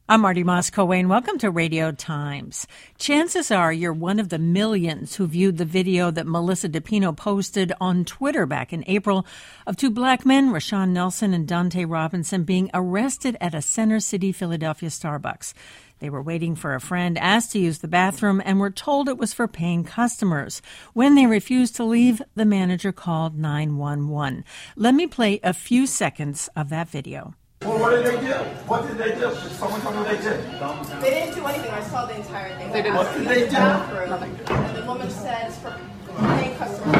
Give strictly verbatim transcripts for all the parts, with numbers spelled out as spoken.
I'm Marty Moss-Coane. Welcome to Radio Times. Chances are you're one of the millions who viewed the video that Melissa DePino posted on Twitter back in April of two black men, Rashawn Nelson and Dante Robinson, being arrested at a Center City, Philadelphia Starbucks. They were waiting for a friend, asked to use the bathroom, and were told it was for paying customers. When they refused to leave, the manager called nine one one. Let me play a few seconds of that video. Well, what did they do? What did they do? Someone told me they did. They didn't do anything. I saw the entire thing. They didn't. What did they do? Nothing. And the woman said it's for paying customers.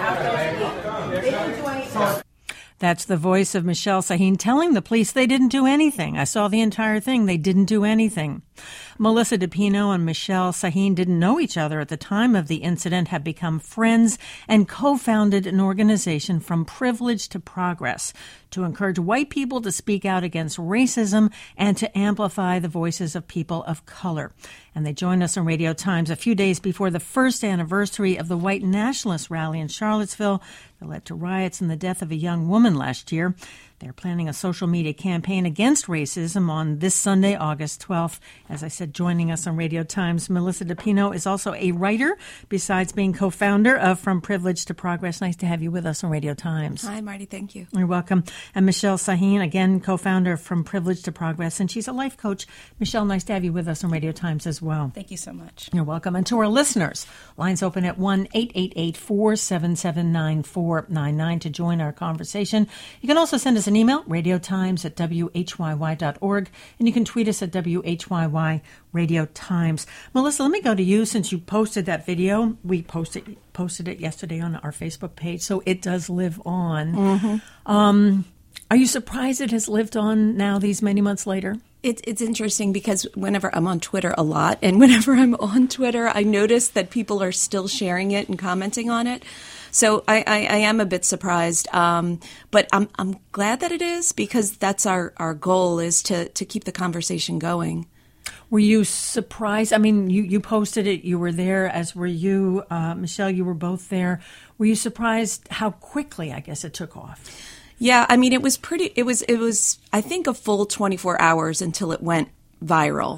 After they didn't do anything. That's the voice of Michelle Sahin telling the police they didn't do anything. I saw the entire thing. They didn't do anything. Melissa DePino and Michelle Sahin didn't know each other at the time of the incident, have become friends, and co-founded an organization, From Privilege to Progress, to encourage white people to speak out against racism and to amplify the voices of people of color. And they joined us on Radio Times a few days before the first anniversary of the white nationalist rally in Charlottesville that led to riots and the death of a young woman last year. They're planning a social media campaign against racism on this Sunday, August twelfth. As I said, joining us on Radio Times, Melissa DePino is also a writer, besides being co-founder of From Privilege to Progress. Nice to have you with us on Radio Times. Hi, Marty. Thank you. You're welcome. And Michelle Sahin, again, co-founder of From Privilege to Progress, and she's a life coach. Michelle, nice to have you with us on Radio Times as well. Thank you so much. You're welcome. And to our listeners, lines open at one eight eight eight, four seven seven, nine four nine nine to join our conversation. You can also send us an email, radiotimes at w h y y dot org, and you can tweet us at W H Y Y Radio Times. Melissa, let me go to you since you posted that video. We posted posted it yesterday on our Facebook page, so it does live on. Mm-hmm. Um, are you surprised it has lived on now these many months later? It's it's interesting because whenever I'm on Twitter a lot, and whenever I'm on Twitter, I notice that people are still sharing it and commenting on it. So I, I, I am a bit surprised, um, but I'm I'm glad that it is, because that's our, our goal, is to, to keep the conversation going. Were you surprised? I mean, you, you posted it. You were there, as were you. Uh, Michelle, you were both there. Were you surprised how quickly, I guess, it took off? Yeah, I mean, it was pretty, it was, it was, I think, a full twenty-four hours until it went viral.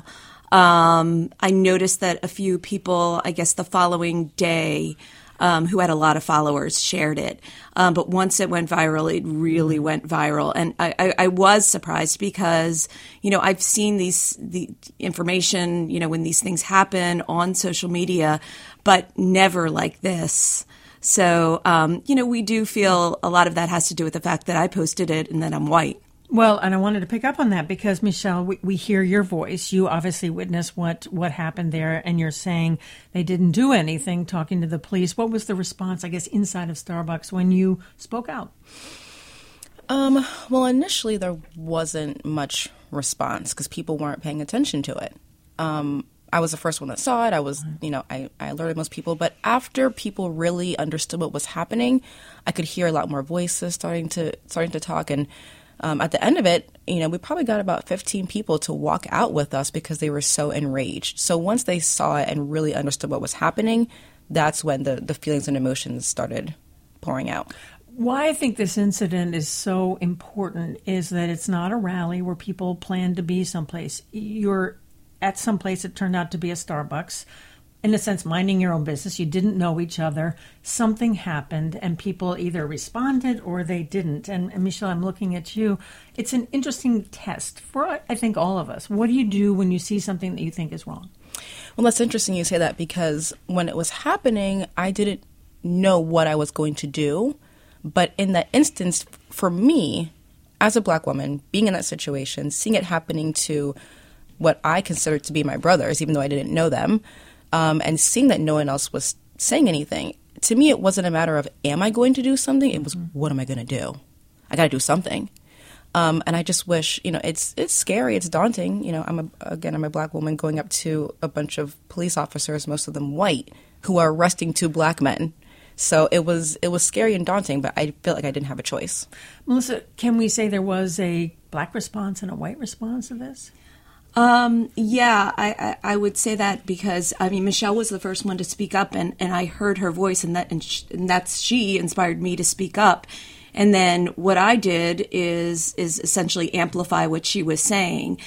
Um, I noticed that a few people, I guess the following day, Um, who had a lot of followers, shared it. Um, but once it went viral, it really went viral. And I, I, I was surprised because, you know, I've seen these the information, you know, when these things happen on social media, but never like this. So, um, you know, we do feel a lot of that has to do with the fact that I posted it and that I'm white. Well, and I wanted to pick up on that because, Michelle, we, we hear your voice. You obviously witnessed what, what happened there, and you're saying they didn't do anything, talking to the police. What was the response, I guess, inside of Starbucks when you spoke out? Um, well, initially there wasn't much response because people weren't paying attention to it. Um, I was the first one that saw it. I was, you know, I, I alerted most people. But after people really understood what was happening, I could hear a lot more voices starting to starting to talk. And Um, at the end of it, you know, we probably got about fifteen people to walk out with us because they were so enraged. So once they saw it and really understood what was happening, that's when the, the feelings and emotions started pouring out. Why I think this incident is so important is that it's not a rally where people plan to be someplace. You're at someplace that turned out to be a Starbucks. In a sense, minding your own business. You didn't know each other. Something happened, and people either responded or they didn't. And, and Michelle, I'm looking at you. It's an interesting test for, I think, all of us. What do you do when you see something that you think is wrong? Well, that's interesting you say that, because when it was happening, I didn't know what I was going to do. But in that instance, for me, as a black woman, being in that situation, seeing it happening to what I considered to be my brothers, even though I didn't know them, Um, and seeing that no one else was saying anything, to me it wasn't a matter of, am I going to do something? It was, what am I going to do? I got to do something. Um, and I just wish, you know, it's it's scary. It's daunting. You know, I'm a, again, I'm a black woman going up to a bunch of police officers, most of them white, who are arresting two black men. So it was it was scary and daunting, but I felt like I didn't have a choice. Melissa, can we say there was a black response and a white response to this? Um, yeah, I, I, I would say that because, I mean, Michelle was the first one to speak up, and, and I heard her voice, and that and, sh- and that's she inspired me to speak up. And then what I did is is essentially amplify what she was saying.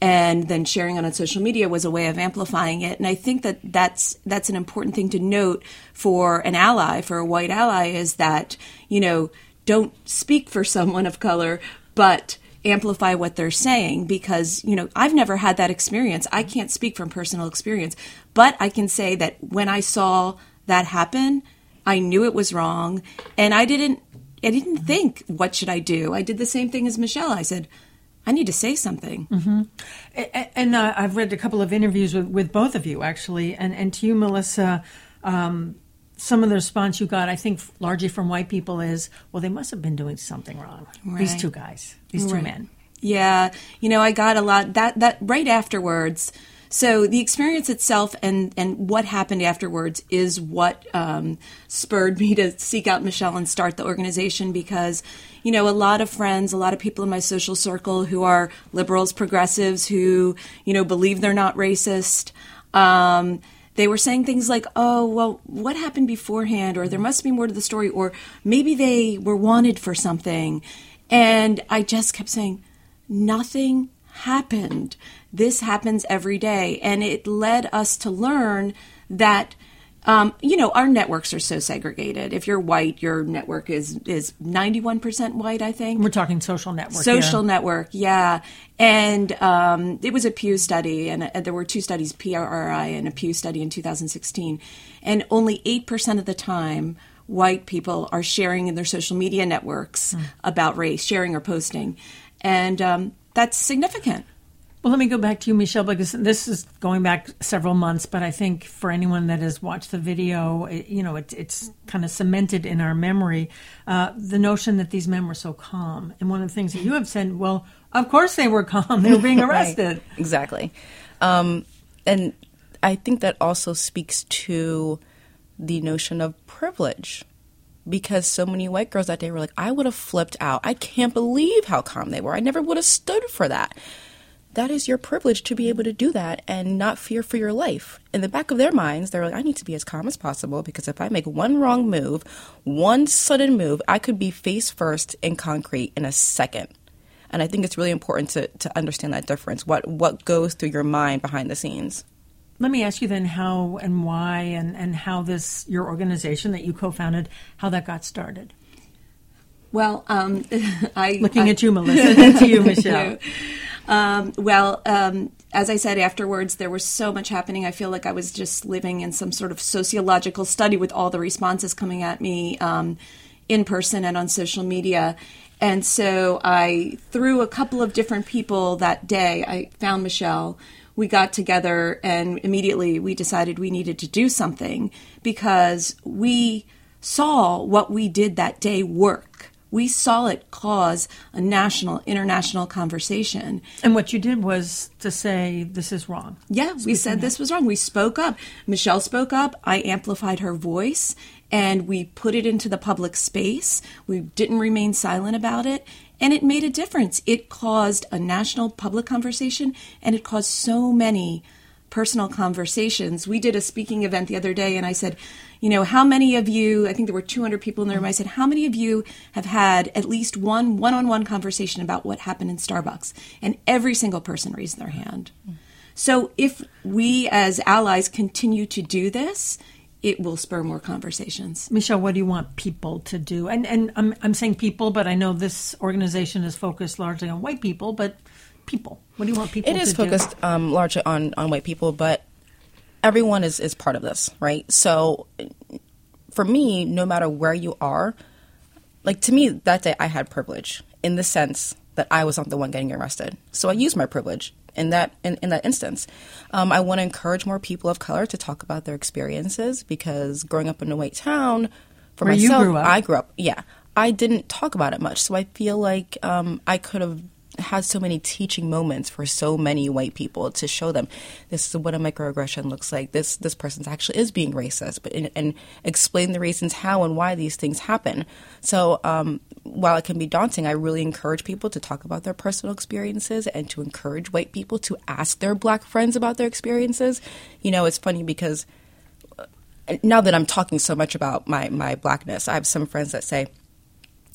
and then sharing it on social media was a way of amplifying it. And I think that that's that's an important thing to note for an ally, for a white ally, is that, you know, don't speak for someone of color, but amplify what they're saying, because, you know, I've never had that experience. I can't speak from personal experience, but I can say that when I saw that happen, I knew it was wrong, and I didn't I didn't think, what should I do? I did the same thing as Michelle. I said, I need to say something. Mm-hmm. And, and uh, I've read a couple of interviews with, with both of you, actually, and, and to you, Melissa, um, some of the response you got, I think, largely from white people is, well, they must have been doing something wrong. Right. These two guys, these two Right. men. Yeah. You know, I got a lot, that, that right afterwards. So the experience itself and, and what happened afterwards is what um, spurred me to seek out Michelle and start the organization, because, you know, a lot of friends, a lot of people in my social circle who are liberals, progressives, who, you know, believe they're not racist, um, they were saying things like, oh, well, what happened beforehand? Or there must be more to the story. Or maybe they were wanted for something. And I just kept saying, nothing happened. This happens every day. And it led us to learn that, um, you know, our networks are so segregated. If you're white, your network is, is ninety-one percent white, I think. We're talking social network Social here. network, yeah. And um, it was a Pew study, and uh, there were two studies, P R I and a Pew study in two thousand sixteen. And only eight percent of the time, white people are sharing in their social media networks mm. about race, sharing or posting. And um, that's significant. Well, let me go back to you, Michelle, because this is going back several months, but I think for anyone that has watched the video, it, you know, it, it's kind of cemented in our memory, uh, the notion that these men were so calm. And one of the things that you have said, well, of course they were calm. They were being arrested. Right. Exactly. Um, and I think that also speaks to the notion of privilege, because so many white girls that day were like, I would have flipped out. I can't believe how calm they were. I never would have stood for that. That is your privilege to be able to do that and not fear for your life. In the back of their minds, they're like, I need to be as calm as possible, because if I make one wrong move, one sudden move, I could be face first in concrete in a second. And I think it's really important to, to understand that difference, what what goes through your mind behind the scenes. Let me ask you then how and why and, and how this, your organization that you co-founded, how that got started. Well, um, I... Looking I, at you, Melissa, and to you, Michelle. Um, well, um, as I said afterwards, there was so much happening. I feel like I was just living in some sort of sociological study with all the responses coming at me um, in person and on social media. And so I, through a couple of different people that day, I found Michelle. We got together and immediately we decided we needed to do something, because we saw what we did that day work. We saw it cause a national, international conversation. And what you did was to say, this is wrong. Yeah, we said this was wrong. We spoke up. Michelle spoke up. I amplified her voice, and we put it into the public space. We didn't remain silent about it, and it made a difference. It caused a national public conversation, and it caused so many personal conversations. We did a speaking event the other day, and I said, you know, how many of you, I think there were two hundred people in the room, I said, how many of you have had at least one one-on-one conversation about what happened in Starbucks? And every single person raised their hand. So if we as allies continue to do this, it will spur more conversations. Michelle, what do you want people to do? And and I'm I'm saying people, but I know this organization is focused largely on white people, but people. What do you want people it to do? It is focused um, largely on, on white people, but everyone is, is part of this, right? So for me, no matter where you are, like to me, that day I had privilege in the sense that I was not the one getting arrested. So I used my privilege in that in, in that instance. Um, I want to encourage more people of color to talk about their experiences, because growing up in a white town, for where myself, you grew up. I grew up, yeah. I didn't talk about it much. So I feel like um, I could have had so many teaching moments for so many white people to show them this is what a microaggression looks like. This this person actually is being racist, but and, and explain the reasons how and why these things happen. So um, while it can be daunting, I really encourage people to talk about their personal experiences and to encourage white people to ask their black friends about their experiences. You know, it's funny because now that I'm talking so much about my, my blackness, I have some friends that say,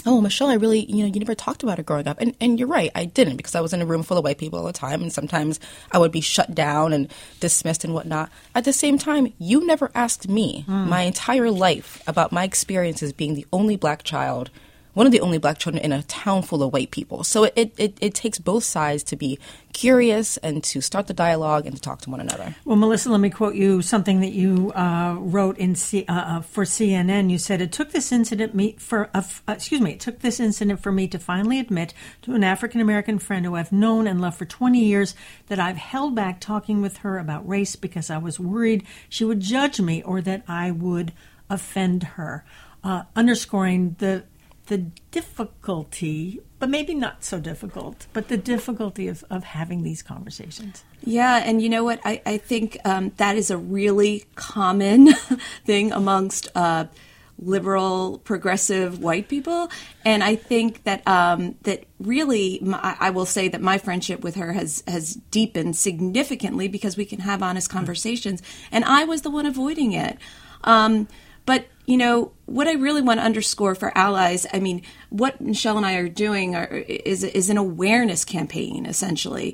oh, Michelle, I really, you know, you never talked about it growing up. And and you're right, I didn't, because I was in a room full of white people all the time, and sometimes I would be shut down and dismissed and whatnot. At the same time, you never asked me mm. my entire life about my experiences being the only black child, one of the only black children in a town full of white people. So it, it, it takes both sides to be curious and to start the dialogue and to talk to one another. Well, Melissa, let me quote you something that you uh, wrote in C- uh, for C N N. You said, "It took this incident me for uh, f- uh, excuse me, it took this incident for me to finally admit to an African American friend who I've known and loved for twenty years that I've held back talking with her about race because I was worried she would judge me or that I would offend her," uh, underscoring the the difficulty, but maybe not so difficult, but the difficulty of, of having these conversations. Yeah, and you know what? I, I think um, that is a really common thing amongst uh, liberal, progressive white people. And I think that um, that really, my, I will say that my friendship with her has, has deepened significantly because we can have honest conversations. And I was the one avoiding it. Um, but you know, what I really want to underscore for allies, I mean, what Michelle and I are doing are, is is an awareness campaign, essentially.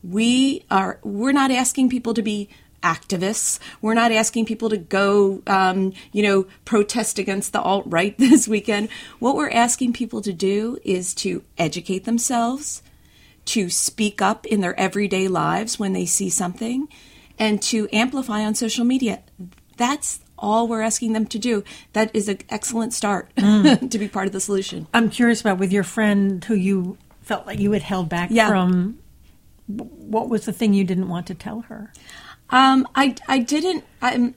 We are, we're not asking people to be activists. We're not asking people to go, um, you know, protest against the alt-right this weekend. What we're asking people to do is to educate themselves, to speak up in their everyday lives when they see something, and to amplify on social media. That's all we're asking them to do. That is an excellent start mm. to be part of the solution. I'm curious about with your friend who you felt like you had held back yeah. from, what was the thing you didn't want to tell her? Um, I, I didn't, I,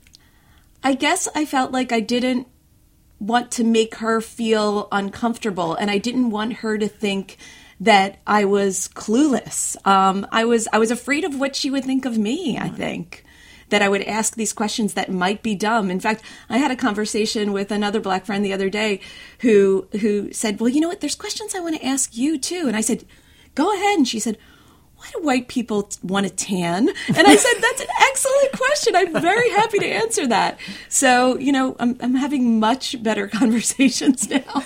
I guess I felt like I didn't want to make her feel uncomfortable, and I didn't want her to think that I was clueless. Um, I was, I was afraid of what she would think of me, I think. That I would ask these questions that might be dumb. In fact, I had a conversation with another black friend the other day who who said, well, you know what, there's questions I want to ask you too. And I said, go ahead. And she said, why do white people t- want to tan? And I said, that's an excellent question. I'm very happy to answer that. So, you know, I'm, I'm having much better conversations now.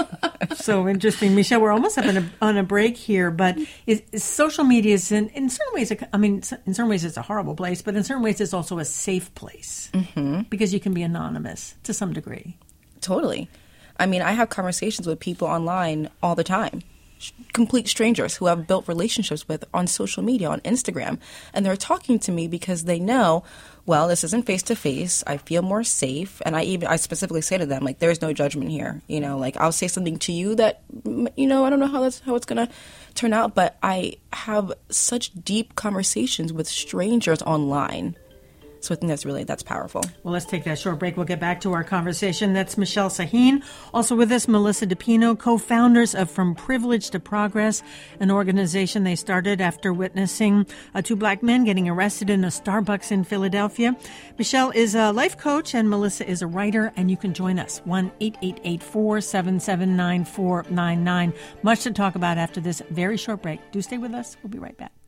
So interesting. Michelle, we're almost up on a, on a break here, but is, is social media is in, in certain ways, I mean, in certain ways it's a horrible place, but in certain ways it's also a safe place mm-hmm. because you can be anonymous to some degree. Totally. I mean, I have conversations with people online all the time. Complete strangers who I've built relationships with on social media, on Instagram. And they're talking to me because they know, well, this isn't face-to-face. I feel more safe. And I even, I specifically say to them, like, there's no judgment here. You know, like, I'll say something to you that, you know, I don't know how that's how it's going to turn out. But I have such deep conversations with strangers online. So I think that's really, that's powerful. Well, let's take that short break. We'll get back to our conversation. That's Michelle Sahin. Also with us, Melissa DePino, co-founders of From Privilege to Progress, an organization they started after witnessing uh, two black men getting arrested in a Starbucks in Philadelphia. Michelle is a life coach and Melissa is a writer, and you can join us, one eight eight eight, four seven seven, nine four nine nine. Much to talk about after this very short break. Do stay with us. We'll be right back.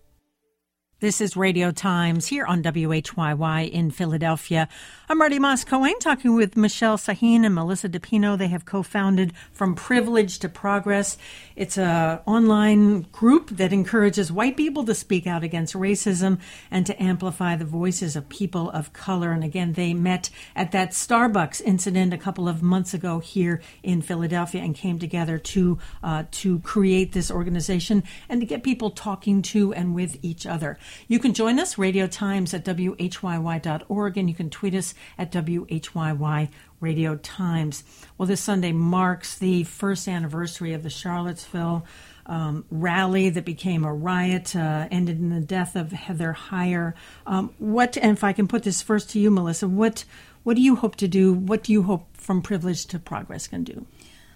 This is Radio Times here on W H Y Y in Philadelphia. I'm Marty Moss-Cohen talking with Michelle Sahin and Melissa DePino. They have co-founded From Privilege to Progress. It's an online group that encourages white people to speak out against racism and to amplify the voices of people of color. And again, they met at that Starbucks incident a couple of months ago here in Philadelphia and came together to uh, to create this organization and to get people talking to and with each other. You can join us, Radio Times at W H Y Y dot org, and you can tweet us at W H Y Y Radio Times. Well, this Sunday marks the first anniversary of the Charlottesville um, rally that became a riot, uh, ended in the death of Heather Heyer. Um, what, and if I can put this first to you, Melissa, what what do you hope to do? What do you hope From Privilege to Progress can do?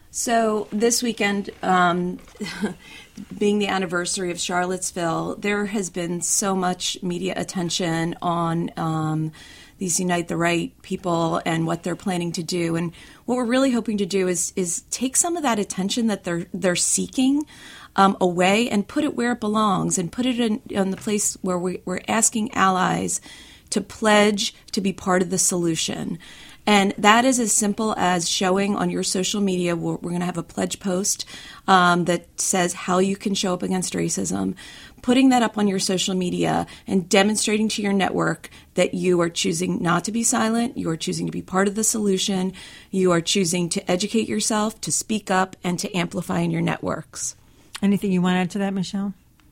So this weekend, um, being the anniversary of Charlottesville, there has been so much media attention on um, these Unite the Right people and what they're planning to do. And what we're really hoping to do is is take some of that attention that they're they're seeking um, away and put it where it belongs, and put it in, in the place where we, we're asking allies to pledge to be part of the solution. And that is as simple as showing on your social media. We're, we're going to have a pledge post um, that says how you can show up against racism, putting that up on your social media and demonstrating to your network that you are choosing not to be silent, you are choosing to be part of the solution, you are choosing to educate yourself, to speak up, and to amplify in your networks. Anything you want to add to that, Michelle,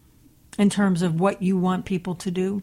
in terms of what you want people to do?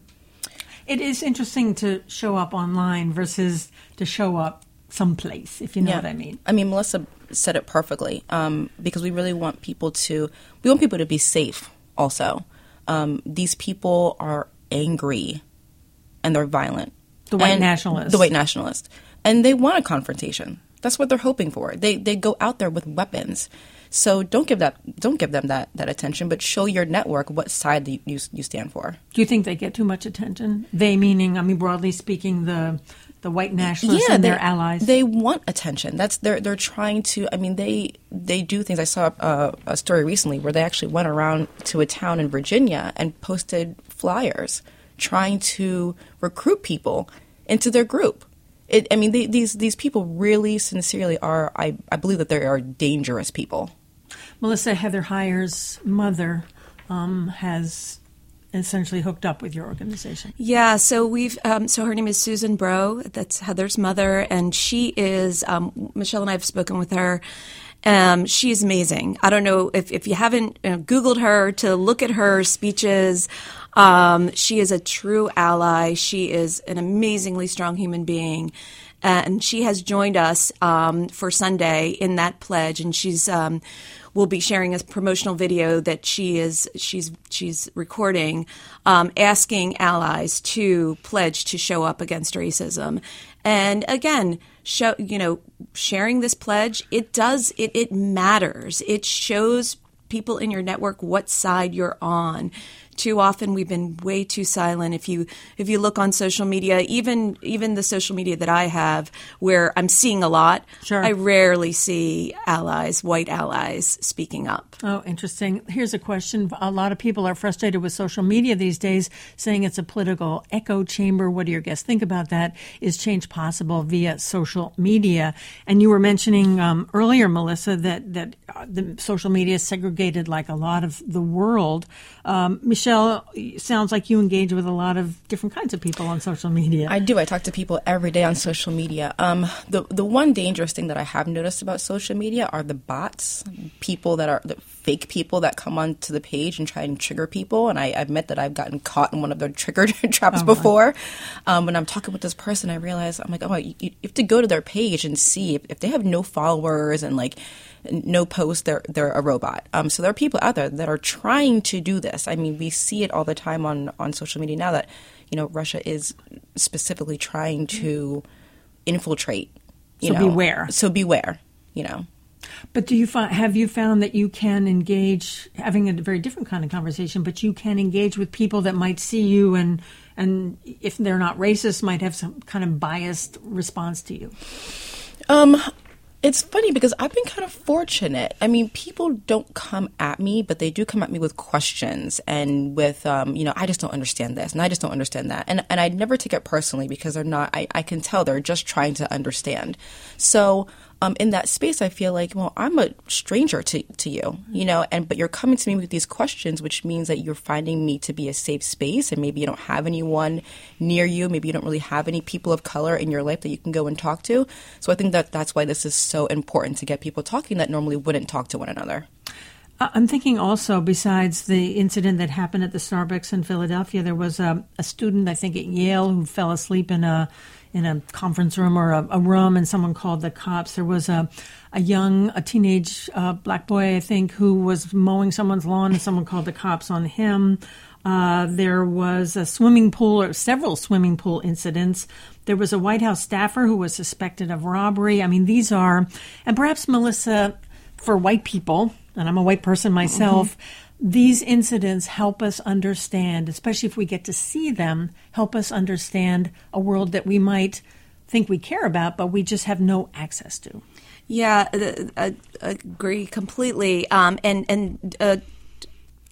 It is interesting to show up online versus to show up someplace, if you know Yeah. what I mean. I mean, Melissa said it perfectly, um, because we really want people to, we want people to be safe also. Um, these people are angry and they're violent. The white And- nationalists. The white nationalists. And they want a confrontation. That's what they're hoping for. They they go out there with weapons. So don't give that don't give them that, that attention, but show your network what side you, you you stand for. Do you think they get too much attention? They meaning, I mean, broadly speaking, the the white nationalists and they, their allies. They want attention. That's they're they're trying to. I mean, they they do things. I saw uh, a story recently where they actually went around to a town in Virginia and posted flyers trying to recruit people into their group. It, I mean, they, these these people really sincerely are. I, I believe that they are dangerous people. Melissa, Heather Heyer's mother um, has essentially hooked up with your organization. Yeah, so we've um, so her name is Susan Bro. That's Heather's mother, and she is um, Michelle and I have spoken with her. Um, she's amazing. I don't know if, if you haven't you know, Googled her to look at her speeches. Um, she is a true ally. She is an amazingly strong human being. And she has joined us um, for Sunday in that pledge, and she's um, will be sharing a promotional video that she is she's she's recording, um, asking allies to pledge to show up against racism. And again, show you know sharing this pledge, it does it it matters. It shows people in your network what side you're on. Too often we've been way too silent. If you if you look on social media, even even the social media that I have, where I'm seeing a lot, Sure. I rarely see allies, white allies, speaking up. Oh, interesting. Here's a question. A lot of people are frustrated with social media these days, saying it's a political echo chamber. What do your guests think about that? Is change possible via social media? And you were mentioning um, earlier, Melissa, that, that uh, the social media is segregated like a lot of the world. Um, Michelle, sounds like you engage with a lot of different kinds of people on social media. I do. I talk to people every day on social media. Um, the the one dangerous thing that I have noticed about social media are the bots, people that are the fake people that come onto the page and try and trigger people. And I admit that I've gotten caught in one of their trigger traps Oh, before. Um, when I'm talking with this person, I realize I'm like, oh, you, you have to go to their page and see if, if they have no followers and like no posts, they're they're a robot. Um, so there are people out there that are trying to do this. I mean, we see it all the time on, on social media now that, you know, Russia is specifically trying to infiltrate. You So know. beware. So beware, you know. But do you find, have you found that you can engage, having a very different kind of conversation, but you can engage with people that might see you and, and if they're not racist, might have some kind of biased response to you? Um, it's funny because I've been kind of fortunate. I mean, people don't come at me, but they do come at me with questions and with, um, you know, I just don't understand this and I just don't understand that. And and I never take it personally because they're not, I, I can tell they're just trying to understand. So um, in that space, I feel like, well, I'm a stranger to, to you, you know, and but you're coming to me with these questions, which means that you're finding me to be a safe space, and maybe you don't have anyone near you. Maybe you don't really have any people of color in your life that you can go and talk to. So I think that that's why this is so important, to get people talking that normally wouldn't talk to one another. I'm thinking also, besides the incident that happened at the Starbucks in Philadelphia, there was a, a student, I think at Yale, who fell asleep in a in a conference room or a, a room, and someone called the cops. There was a, a young, a teenage uh, black boy, I think, who was mowing someone's lawn, and someone called the cops on him. Uh, there was a swimming pool, or several swimming pool incidents. There was a White House staffer who was suspected of robbery. I mean, these are, and perhaps, Melissa, for white people, and I'm a white person myself, mm-hmm. these incidents help us understand, especially if we get to see them, help us understand a world that we might think we care about, but we just have no access to. Yeah, I, I agree completely. Um, and and uh,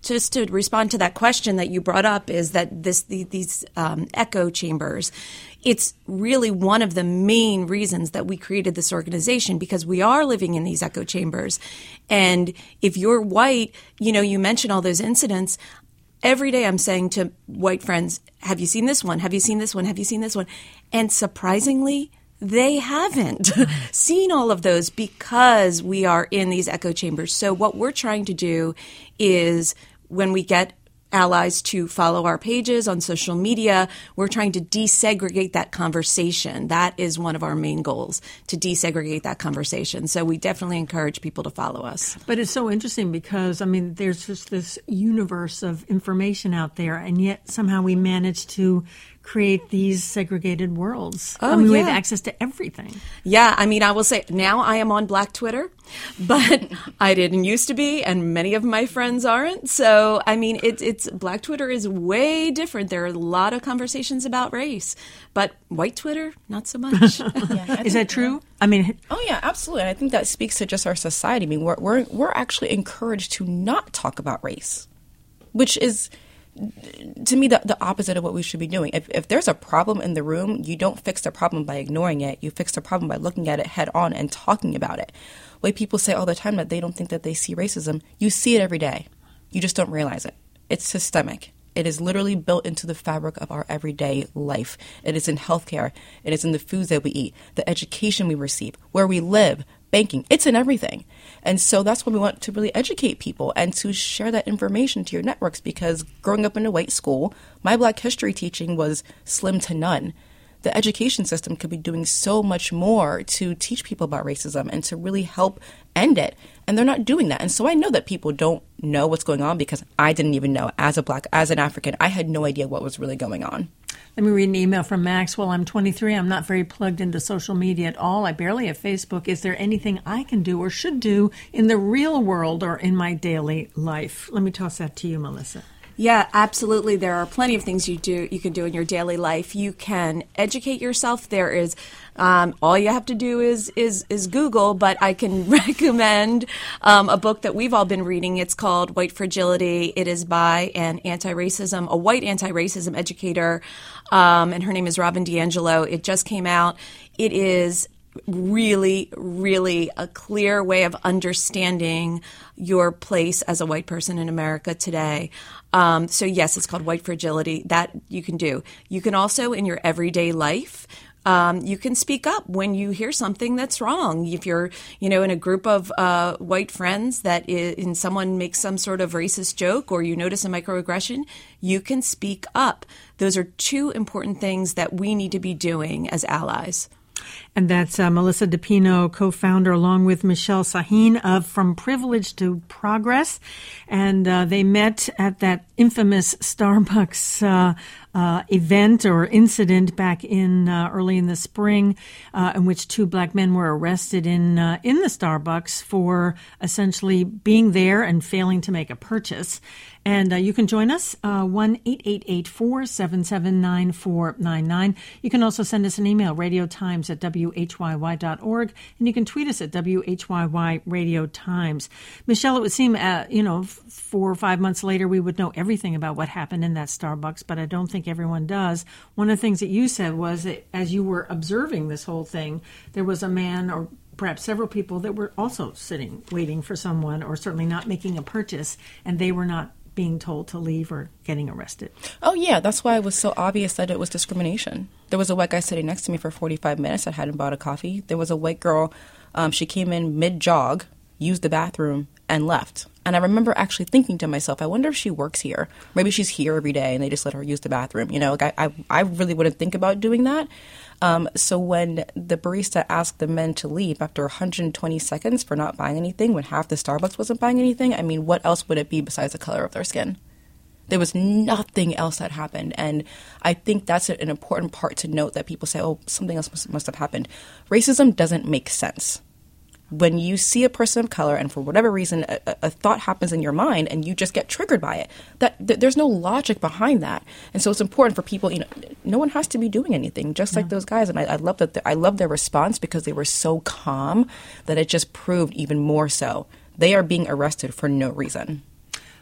just to respond to that question that you brought up, is that this the, these um, echo chambers, it's really one of the main reasons that we created this organization, because we are living in these echo chambers. And if you're white, you know, you mentioned all those incidents. Every day I'm saying to white friends, have you seen this one? Have you seen this one? Have you seen this one? And surprisingly, they haven't seen all of those, because we are in these echo chambers. So what we're trying to do is, when we get allies to follow our pages on social media, we're trying to desegregate that conversation. That is one of our main goals, to desegregate that conversation. So we definitely encourage people to follow us. But it's so interesting because, I mean, there's just this universe of information out there, and yet somehow we manage to create these segregated worlds. Oh, I mean, yeah. we have access to everything. Yeah, I mean, I will say now I am on Black Twitter, but I didn't used to be, and many of my friends aren't. So, I mean, it's it's Black Twitter is way different. There are a lot of conversations about race, but white Twitter, not so much. Yeah, Is that true? I mean, Oh yeah, absolutely. And I think that speaks to just our society. I mean, we're we're we're actually encouraged to not talk about race, which is, to me, the, the opposite of what we should be doing. If, if there's a problem in the room, you don't fix the problem by ignoring it. You fix the problem by looking at it head on and talking about it. Way people say all the time that they don't think that they see racism, you see it every day. You just don't realize it. It's systemic. It is literally built into the fabric of our everyday life. It is in healthcare. It is in the foods that we eat, the education we receive, where we live, banking. It's in everything. And so that's why we want to really educate people and to share that information to your networks, because growing up in a white school, my Black history teaching was slim to none. The education system could be doing so much more to teach people about racism and to really help end it. And they're not doing that. And so I know that people don't know what's going on, because I didn't even know. As a Black, as an African, I had no idea what was really going on. let me read an email from Max. Well, I'm twenty-three. I'm not very plugged into social media at all. I barely have Facebook. Is there anything I can do or should do in the real world or in my daily life? Let me toss that to you, Melissa. Yeah, absolutely. There are plenty of things you do you can do in your daily life. You can educate yourself. There is um, all you have to do is is is Google. But I can recommend um, a book that we've all been reading. It's called White Fragility. It is by an anti-racism, a white anti-racism educator, um, and her name is Robin DiAngelo. It just came out. It is really, really a clear way of understanding your place as a white person in America today. Um, so yes, it's called White Fragility. That you can do. You can also, in your everyday life, um, you can speak up when you hear something that's wrong. If you're, you know, in a group of uh, white friends that is, and someone makes some sort of racist joke, or you notice a microaggression, you can speak up. Those are two important things that we need to be doing as allies. And that's uh, Melissa DePino, co-founder, along with Michelle Sahin of From Privilege to Progress. And uh, they met at that infamous Starbucks uh, uh, event or incident back in uh, early in the spring, uh, in which two black men were arrested in uh, in the Starbucks for essentially being there and failing to make a purchase. And uh, you can join us, uh, one eight eight eight, four seven seven, nine four nine nine. You can also send us an email, radio times at w h y y dot org, and you can tweet us at W H Y Y Radio Times. Michelle, it would seem, uh, you know, four or five months later, we would know everything about what happened in that Starbucks, but I don't think everyone does. One of the things that you said was that as you were observing this whole thing, there was a man or perhaps several people that were also sitting, waiting for someone, or certainly not making a purchase, and they were not being told to leave or getting arrested. Oh, yeah. That's why it was so obvious that it was discrimination. There was a white guy sitting next to me for forty-five minutes that hadn't bought a coffee. There was a white girl. Um, she came in mid-jog, used the bathroom, and left. And I remember actually thinking to myself, I wonder if she works here. Maybe she's here every day and they just let her use the bathroom. You know, like I, I, I really wouldn't think about doing that. Um, so when the barista asked the men to leave after one hundred twenty seconds for not buying anything, when half the Starbucks wasn't buying anything, I mean, what else would it be besides the color of their skin? There was nothing else that happened. And I think that's an important part to note, that people say, oh, something else must, must have happened. Racism doesn't make sense. When you see a person of color and for whatever reason a, a thought happens in your mind and you just get triggered by it, that th- there's no logic behind that. And so it's important for people, you know, no one has to be doing anything, just like yeah. those guys. And I, I love that. The, I love their response, because they were so calm that it just proved even more so. They are being arrested for no reason.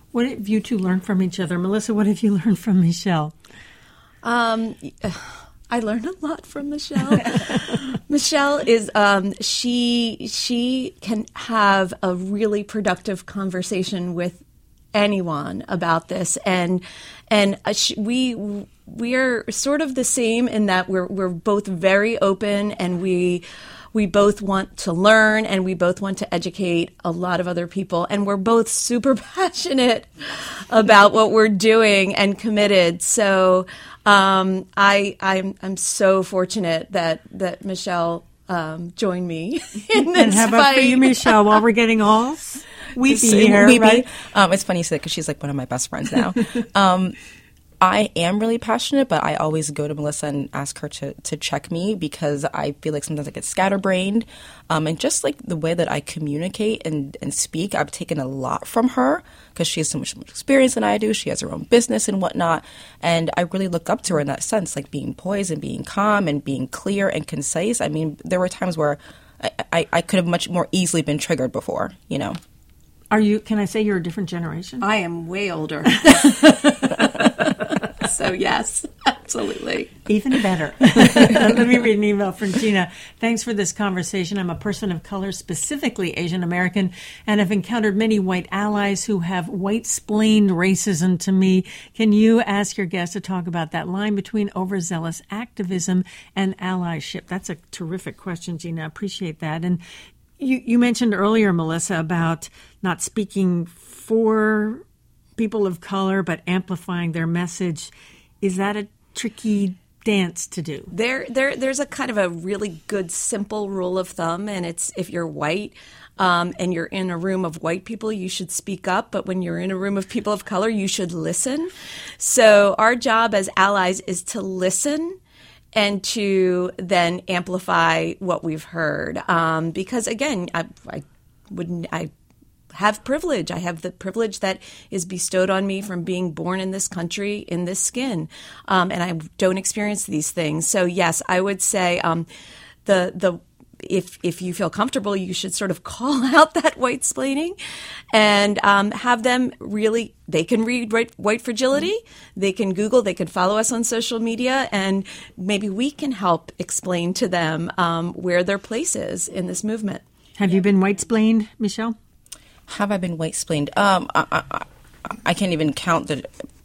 What have you two learned from each other? Melissa, what have you learned from Michelle? Um, I learned a lot from Michelle. Michelle is um, she she can have a really productive conversation with anyone about this, and and she, we we are sort of the same in that we're we're both very open, and we. We both want to learn, and we both want to educate a lot of other people. And we're both super passionate about what we're doing and committed. So um, I, I'm, I'm so fortunate that, that Michelle um, joined me in this And how about fight. for you, Michelle, while we're getting all weepy So, here, weepy. right? Um, it's funny you say that because she's like one of my best friends now. um, I am really passionate, but I always go to Melissa and ask her to, to check me because I feel like sometimes I get scatterbrained. Um, and just like the way that I communicate and, and speak, I've taken a lot from her because she has so much more experience than I do. She has her own business and whatnot. And I really look up to her in that sense, like being poised and being calm and being clear and concise. I mean, there were times where I, I, I could have much more easily been triggered before, you know. Are you, can I say you're a different generation? I am way older. So, yes, absolutely. Even better. Let me read an email from Gina. Thanks for this conversation. I'm a person of color, specifically Asian American, and have encountered many white allies who have white-splained racism to me. Can you ask your guest to talk about that line between overzealous activism and allyship? That's a terrific question, Gina. I appreciate that. And you, you mentioned earlier, Melissa, about not speaking for people of color, but amplifying their message. Is that a tricky dance to do? There, there, there's a kind of a really good, simple rule of thumb, and it's if you're white um, and you're in a room of white people, you should speak up. But when you're in a room of people of color, you should listen. So our job as allies is to listen and to then amplify what we've heard. Um, because again, I, I wouldn't, I. have privilege. I have the privilege that is bestowed on me from being born in this country, in this skin, um, and I don't experience these things. So yes, I would say um, the the if if you feel comfortable, you should sort of call out that white-splaining and um, have them really. They can read white, white fragility. They can Google. They can follow us on social media, and maybe we can help explain to them um, where their place is in this movement. Have you been white-splained, Michelle? Have I been white-splained? Um, I, I, I can't even count the.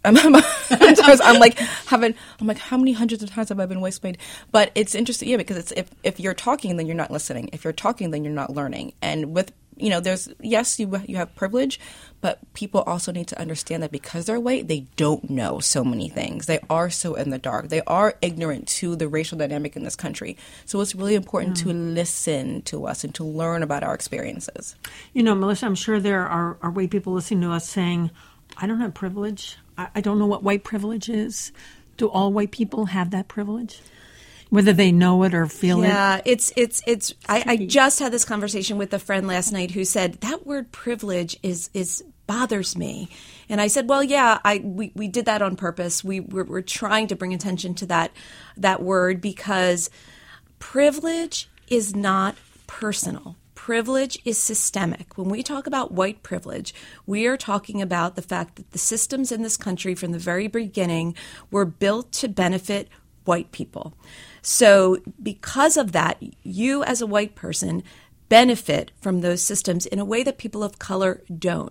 Sometimes I'm like, haven't. I'm like, how many hundreds of times have I been white-splained? But it's interesting, yeah, because it's if if you're talking, then you're not listening. If you're talking, then you're not learning. And with you know, there's yes, you you have privilege, but people also need to understand that because they're white, they don't know so many things. They are so in the dark. They are ignorant to the racial dynamic in this country. So it's really important mm. to listen to us and to learn about our experiences. You know, Melissa, I'm sure there are, are white people listening to us saying, I don't have privilege. I, I don't know what white privilege is. Do all white people have that privilege? Whether they know it or feel yeah, it. Yeah, it's it's it's. I, I just had this conversation with a friend last night who said that word privilege is is bothers me, and I said, well, yeah, I we, we did that on purpose. We we're, we're trying to bring attention to that that word because privilege is not personal. Privilege is systemic. When we talk about white privilege, we are talking about the fact that the systems in this country from the very beginning were built to benefit white people. So because of that, you as a white person benefit from those systems in a way that people of color don't.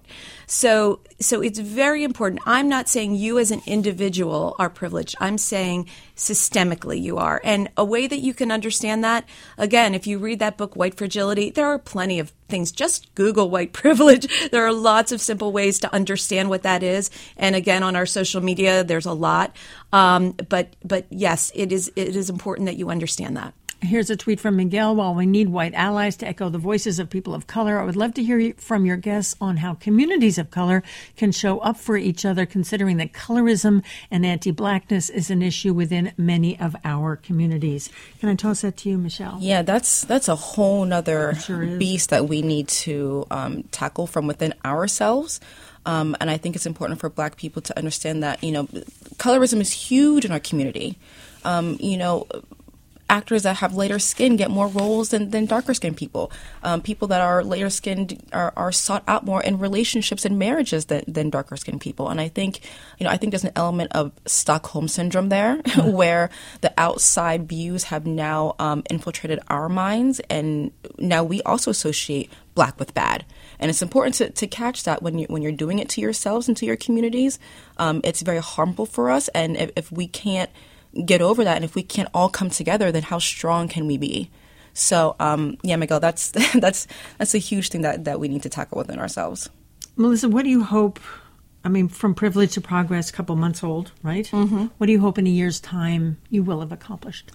So so it's very important. I'm not saying you as an individual are privileged. I'm saying systemically you are. And a way that you can understand that, again, if you read that book, White Fragility, there are plenty of things. Just Google white privilege. There are lots of simple ways to understand what that is. And again, on our social media, there's a lot. Um, but but yes, it is it is important that you understand that. Here's a tweet from Miguel. While we need white allies to echo the voices of people of color, I would love to hear from your guests on how communities of color can show up for each other, considering that colorism and anti-blackness is an issue within many of our communities. Can I toss that to you, Michelle? Yeah, that's that's a whole nother sure beast that we need to um, tackle from within ourselves. Um, and I think it's important for Black people to understand that, you know, colorism is huge in our community. Um, you know, actors that have lighter skin get more roles than, than darker skinned people. Um, people that are lighter skinned are, are sought out more in relationships and marriages than, than darker skinned people. And I think, you know, I think there's an element of Stockholm syndrome there, mm-hmm. where the outside views have now um, infiltrated our minds, and now we also associate Black with bad. And it's important to, to catch that when you when you're doing it to yourselves and to your communities. Um, it's very harmful for us, and if, if we can't get over that, and if we can't all come together, then how strong can we be? So, um, yeah, Miguel, that's that's that's a huge thing that, that we need to tackle within ourselves. Melissa, what do you hope? I mean, from privilege to progress, a couple months old, right? Mm-hmm. What do you hope in a year's time you will have accomplished?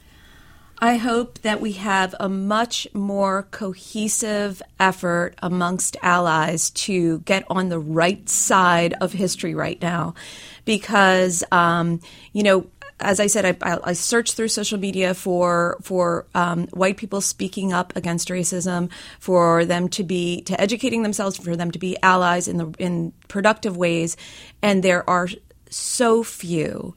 I hope that we have a much more cohesive effort amongst allies to get on the right side of history right now, because, um, you know, as I said, I, I searched through social media for for um, white people speaking up against racism, for them to be to educating themselves, for them to be allies in the in productive ways, and there are so few.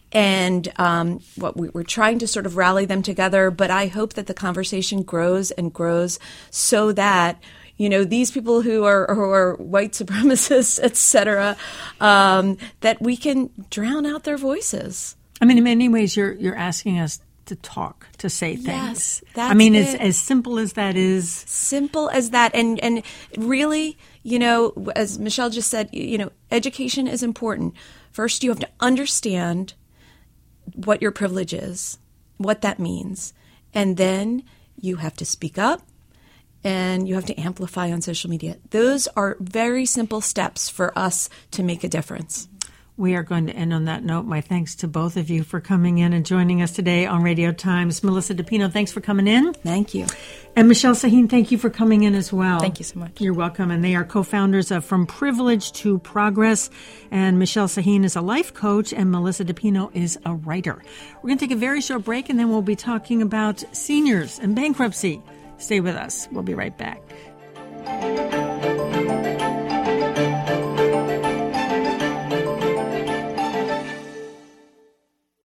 And um, what we, we're trying to sort of rally them together, but I hope that the conversation grows and grows so that, you know, these people who are who are white supremacists, et cetera, um, that we can drown out their voices. I mean, in many ways, you're you're asking us to talk, to say things. Yes, that's I mean, it. as as simple as that is. Simple as that, and and really, you know, as Michelle just said, you know, education is important. First, you have to understand what your privilege is, what that means, and then you have to speak up, and you have to amplify on social media. Those are very simple steps for us to make a difference. We are going to end on that note. My thanks to both of you for coming in and joining us today on Radio Times. Melissa DePino, thanks for coming in. Thank you. And Michelle Sahin, thank you for coming in as well. Thank you so much. You're welcome. And they are co-founders of From Privilege to Progress. And Michelle Sahin is a life coach, and Melissa DePino is a writer. We're going to take a very short break, and then we'll be talking about seniors and bankruptcy. Stay with us. We'll be right back.